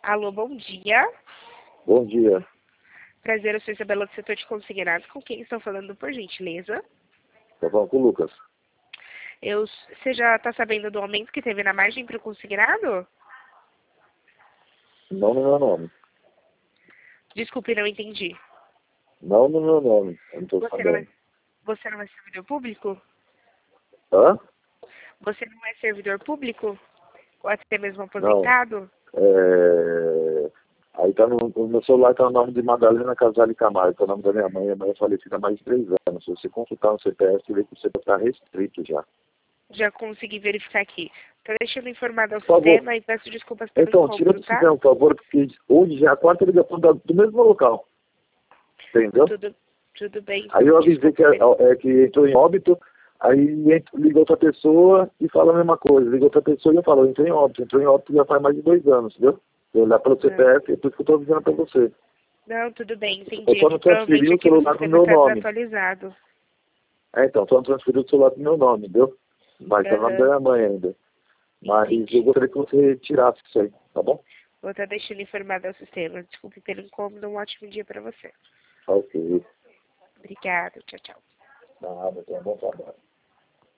Alô, bom dia. Bom dia. Prazer, eu sou Isabela do setor de consignados. Com quem estou falando, por gentileza? Tô falando com o Lucas. Você já está sabendo do aumento que teve na margem para o consignado? Não no meu nome. Desculpe, não entendi. Não no meu nome. Eu não tô sabendo. Você não é servidor público? Hã? Você não é servidor público? Ou até mesmo Não. aposentado? Aí tá no meu celular tá o nome de Madalena Casale Camargo, que é o nome da minha mãe. A mãe é falecida há mais de 3 anos. Se você consultar no CPF, você vê que você está restrito já. Já consegui verificar aqui. Tá deixando informado ao Por favor. sistema e peço desculpas pelo Então, tira incômodo, do tá? sistema, por favor, porque hoje já é a quarta ligação do mesmo local. Entendeu? Tudo bem. Aí Então, eu avisei que entrou em óbito, aí liga outra pessoa e fala a mesma coisa. Liga outra pessoa e eu falo, entrou em óbito já faz mais de 2 anos, entendeu? Eu olhar pelo CPF, é por isso que eu estou avisando para você. Não, tudo bem, Eu entendi. só É que não transferi provavelmente o aqui no celular no sistema meu está nome. desatualizado. Então, só não transferi o celular pro meu nome, entendeu? Mas tá no nome da minha mãe ainda. Mas Entendi. eu gostaria que você tirasse isso aí, tá bom? Vou estar deixando informado ao sistema. Desculpe pelo incômodo. Um ótimo dia para você. Ok. Obrigada. Tchau, tchau. Nada, tenha um bom trabalho.